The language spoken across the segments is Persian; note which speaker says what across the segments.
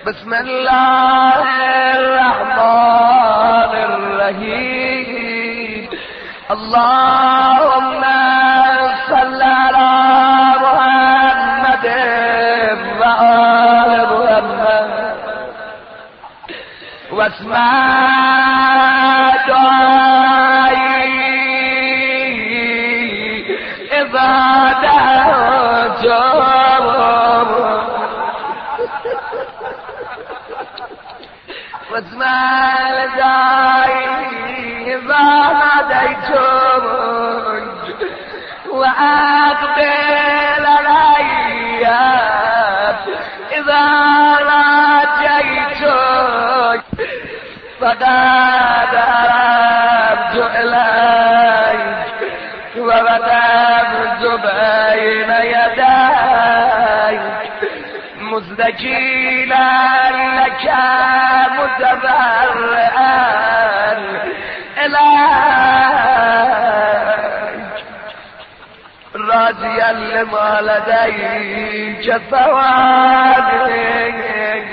Speaker 1: بسم الله الرحمن الرحيم. اللهم صل على محمد وآل محمد واسمع دعائي إذا دعوتم واسمع دعائي إذا ناديتم وأقبل علي إذا ناجيتم فقد عرفت إليك ووقفت بين يديك مزدجيلا لك متضرعا إليك راضيا لما لديك ثوابك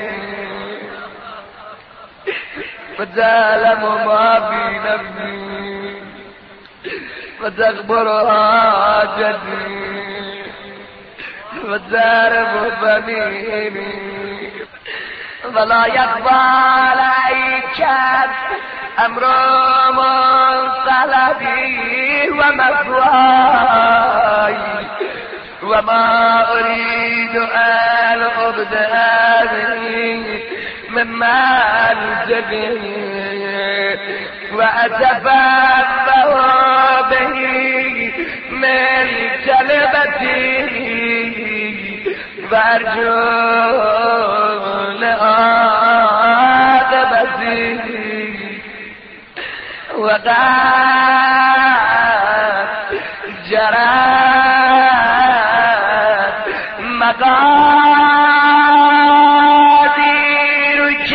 Speaker 1: فتعلم ما في نفسي فتخبر حاجتي وتعرف ضميري ولا يخفى عليك أمر منقلبي ومثواي وما أريد أن أبدأ مما أنتبه وأتفاء به من كلمتي فأرجو لآدبتي وقد جرت مقاديرك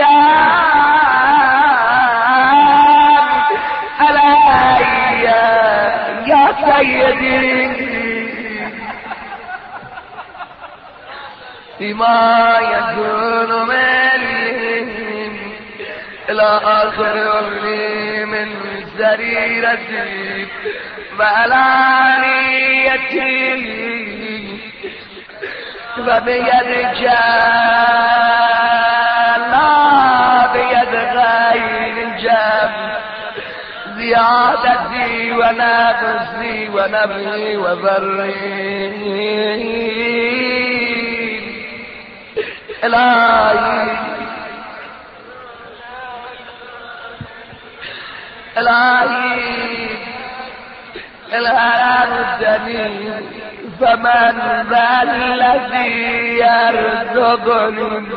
Speaker 1: علي يا سيدي بما يكون مني إلى آخر عمري من سريرتي وعلانيتي وبيدك لا بيد غير الجنب زيادتي ونفسي ونبي وبري إلهي إلهي الهرم الدنيا فمن ذا الذي يرزقني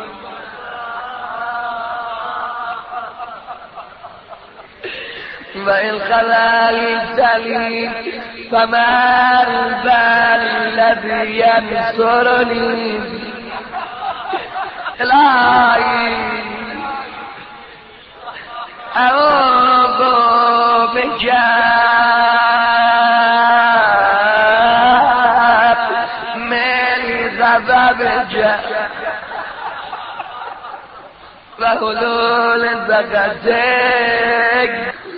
Speaker 1: وإن خذلتني فمن ذا الذي ينصرني إلهي أعوذ بك من غضبك وحلول سخطك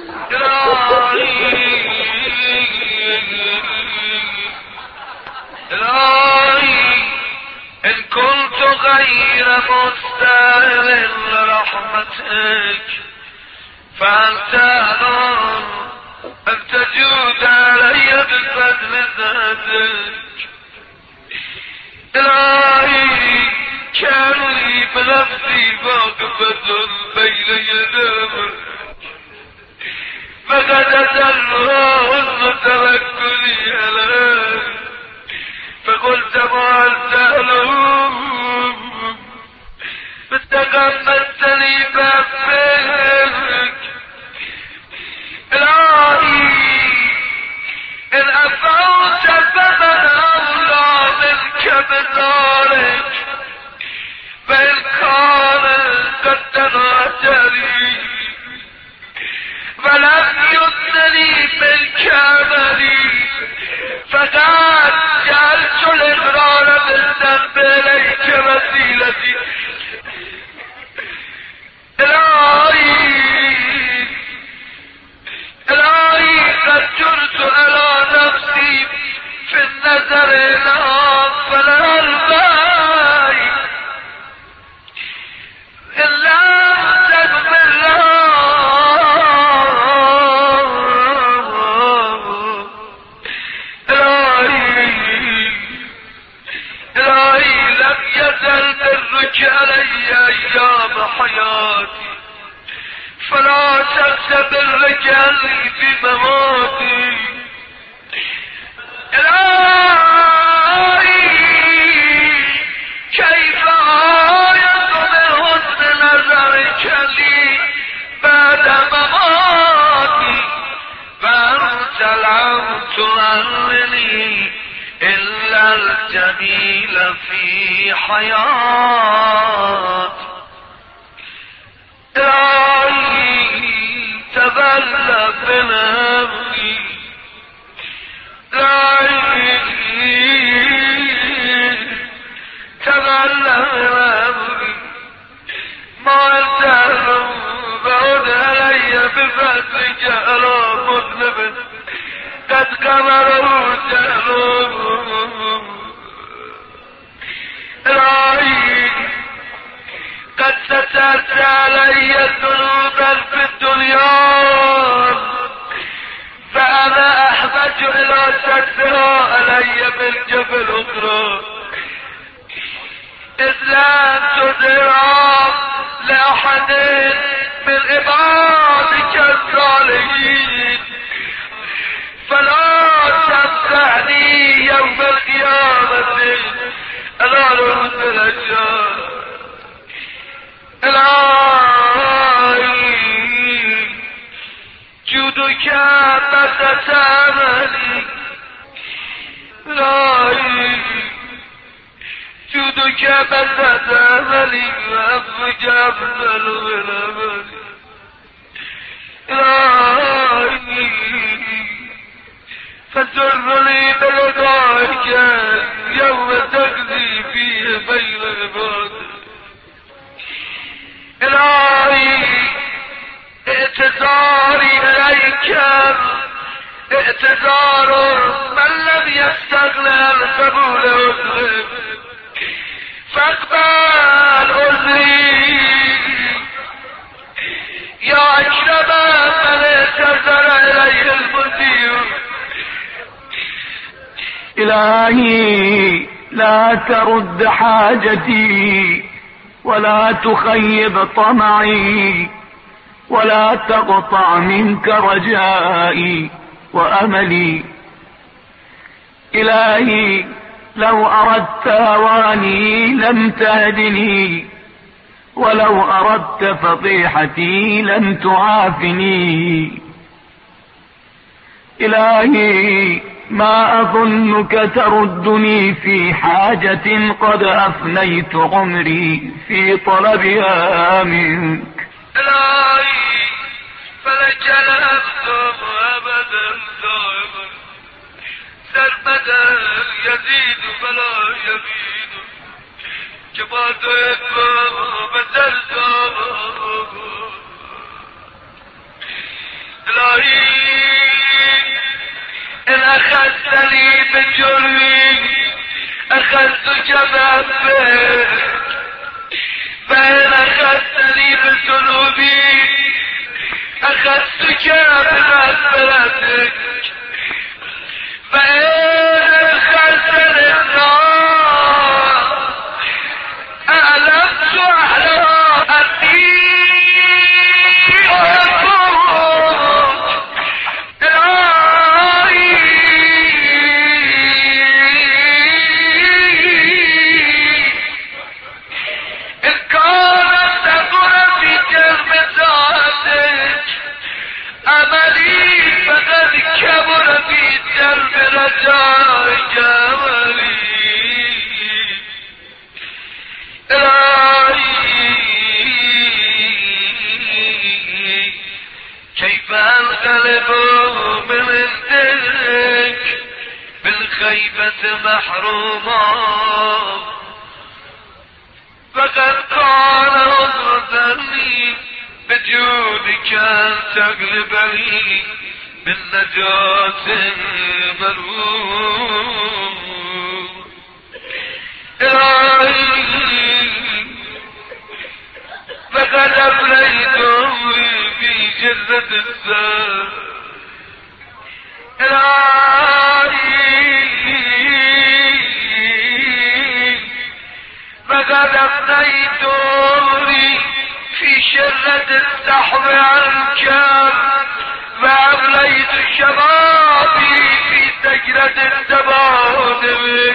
Speaker 2: إن كنت غير مستاهل لرحمتك فأنت أمر أن تجود علي بفضل ذاتك إلهي كان لي بنفسي واقفة بين يديك فقد أجلها توكلي عليك فقلت ما أنت له فتقبلتني بأفك إلهي إن أفوت فمن أولى منك بذلك فإن كان قد تناجري ولم يدنني منك أملي فقد جعلت الإقرار بالذنب إليك وسيلتي علي ايام حياتي فلا تختبر رجلي بمماتي. إلهي كيف آية من حسن نظرك لي بعد مماتي فأنت لم تعلني إلا الجميل في حياتي. إلهي تبلى بنفسي تبلى بنفسي ما انتهى بعد علي بفتح على مذنب قد كبروا جهلهم. إلهي قد سترت علي ذنوبا في الدنيا فأنا أحتاج إلى سترها علي بالجبل أخرى إذ لا تدرى لأحد من عبادك الصالحين فلا تفتحني يوم القيامة على رؤوس الأشجار. إلهي جودك بسط أملي إلهي جودك بسط أملي وأفرج أفضل من أملي. إلهي فسرني بلقائك يوم تقضي فيه بين عبادك. إلهي اعتذاري إليك اعتذار من لم يستغنى عن قبول عذري فاقبل عذري يا أكرم من اعتذر إليه المذيع.
Speaker 3: إلهي لا ترد حاجتي ولا تخيب طمعي ولا تقطع منك رجائي وأملي. إلهي لو أردت هواني لم تهدني ولو أردت فضيحتي لم تعافني. إلهي ما أظنك تردني في حاجة قد أفنيت عمري في طلبها منك.
Speaker 2: إلهي فلك الأبدم أبدا دائما سرمدا يزيد فلا يزيد كما تهب بدلت. إلهي إن أخذتني بجرمي أخذتك بأبك فإن أخذتني بذنوبي أخذتك بمغفرتك فإن أخذتني النار أعلمت أحلها أني أموت. أملي فقد كبر في درب رجائك أملي. إلهي كيف أنقلب من عندك بالخيبة محروما فقد قال عذرتني بجودك أن تغلبني بالنجاة الملوم. إلهي فقد أفليت في جزة السار. إلهي فقد أفنيت عمري في شرة السحر عنك وأبليت شبابي في سجرة التبادل.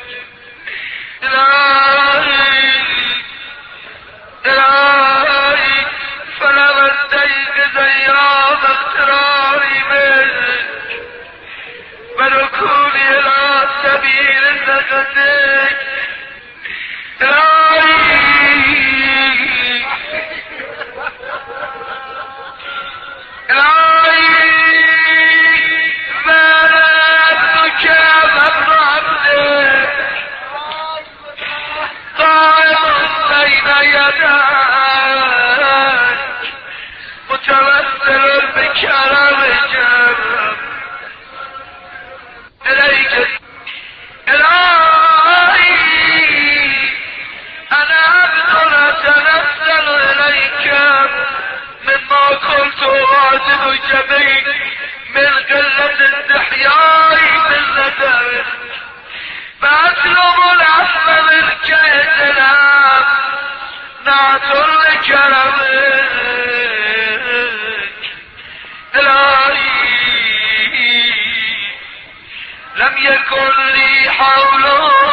Speaker 2: إلهي فلم أستيقظ أيام اغتراري منك وركوني إلى سبيل سخطك. متوسل بكرم جرم إليك. إلهي أنا عبد أتنزل إليك مما قلت وعدم جميل من قلة استحياء من ندم فأطلب العفو منك يتنام نعتر لكرمك. إلهي لم يكن لي حول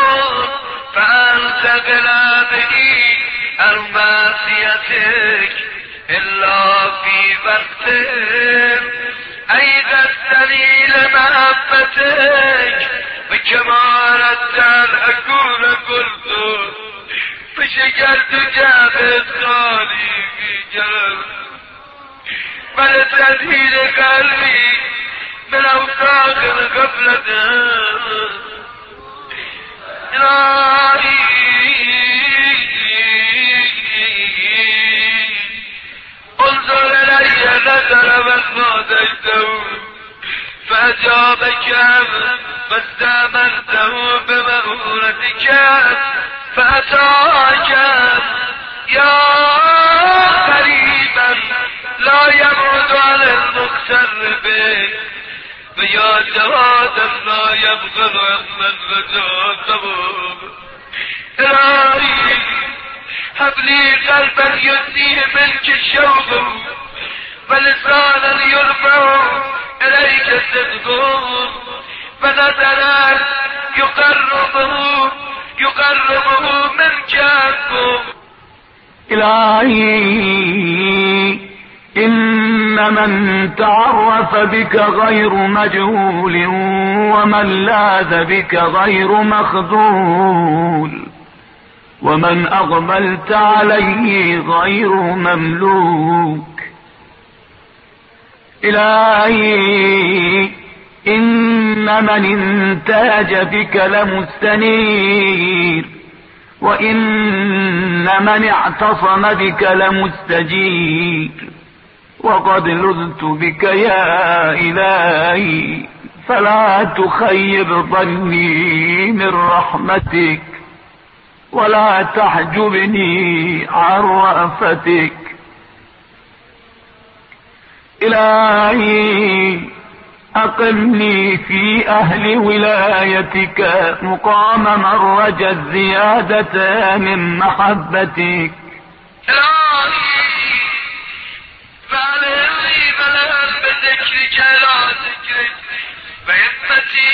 Speaker 2: فأنتقل به عن معصيتك إلا في وقت أيقظتني لمحبتك وكما أردت أن أكون قلت فشكرت جابت خالي في جرم بل تدهيل قلبي من أوساخ الغفلة. إلهي انظر إلي نظر من ناديته فأجابك فاستأمرته بمؤونتك فأتاك يا قريبا لا يبعد عن المقتر به ويا جوادا لا يبغض من رجاته. إلهي هب لي قلبا يديه منك الشوق ولسانا يرفع إليك صدقه فنظرا يقربه منك.
Speaker 3: إلهي إن من تعرف بك غير مجهول ومن لاذ بك غير مخذول ومن أقبلت عليه غير مملوك. إلهي إن من انتاج بك لمستنير وإن من اعتصم بك لمستجير وقد لذت بك يا إلهي فلا تخيب ظني من رحمتك ولا تحجبني عن رأفتك. إلهي أقمني في أهل ولايتك مقام من رجا الزيادة من محبتك.
Speaker 2: فعلي بلد بذكرك لا ذكرك وهمتي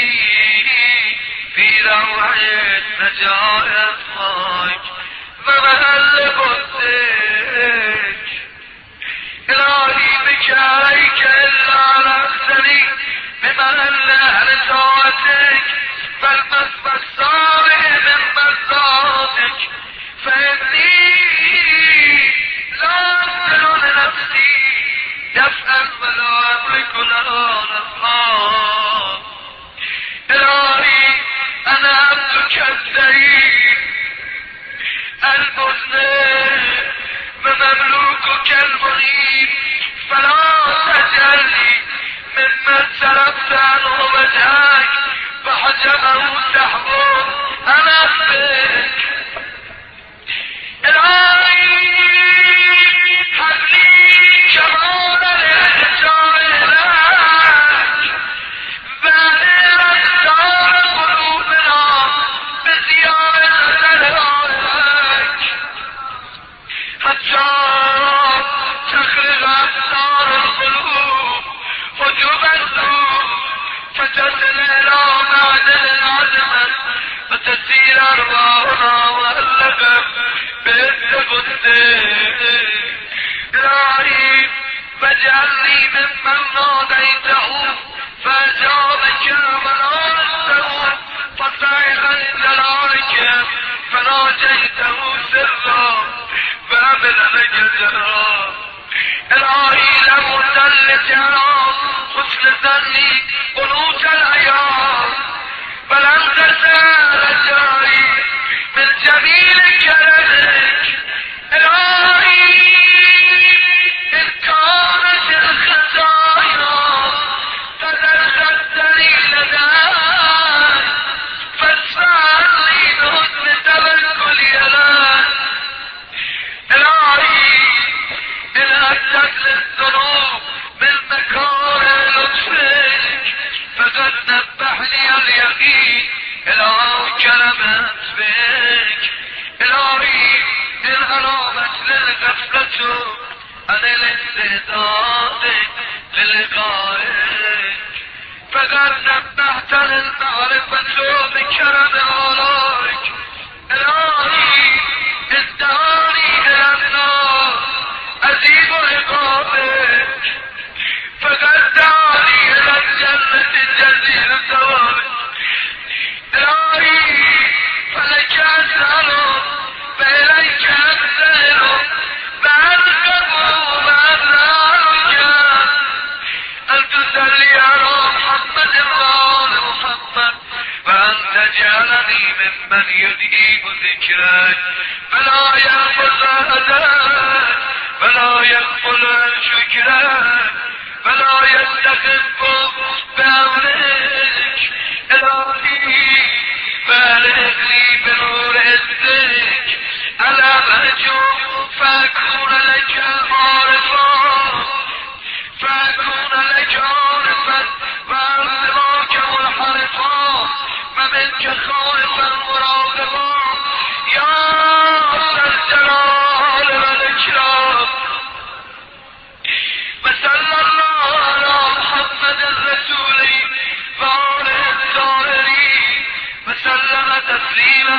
Speaker 2: في روعة نجاة خاك ومهل قدسك. إلهي بك عليك إلا على أخسري بمهل أهل طاعتك فالمسبى الصالح من مرضاتك فإني لا أمثل لنفسي دفعا ولا أملك لها نفعا. إلهي أنا عبدك الذليل المذنب ومملوكك المنيب فلا تجعلني ممن سلبت عنه وجهك فحجبه سحبه أنا بك. إلهي هب لي كمال الإحسان إليك وأنر أسرار قلوبنا بزيارة الهدى الجار تخرج أبصار القلوب حجب النور فتصل إلى معدن العظمة وتسير أرواحنا مؤلفة بإذن قدسك إلهي فاجعلني ممن ناديته فأجابك ونادته فصيحا جلالك فناجيته سرا فأبلغ جزرا إلهي لم أسلط على حسن ظني قنوت الأيام بل أنت سال جاري من جميل كرمك إلهي إن كانت الخزايا فدرستني لداك فاسمعني بحسن توكلي لك إلهي إن أكتب للذنوب من مكاره لطفك فقد نبهني اليقين إلى كلمة بك إلهي إن أرامت للغفلة عن الاستعداد للقائك فقد نبهت للمعرفة بكرم عليك إلهي ادعاني إلى النار أزيد عقابك فقد دعاني إلى الجنة الجزيل ثوابك إلهي فلك أسأل فإليك أبتهل فأركب وأسألك أن تصلي على محمد وآل محمد وأن تجعلني ممن يديم ذكرك فلا يحفظ أداك فلا يغفل عن شكرك فلا يستخف بأمرك إلهي بالغ لي بنور عزك على مرجو فأكون لك عارفا فأكون لك عارفا وأرضاك منحرفا ومنك خائفا مراقبا يا ذا الجلال والإكرام وصلى الله على محمد الرسول وآله الطاهرين وسلم تسليما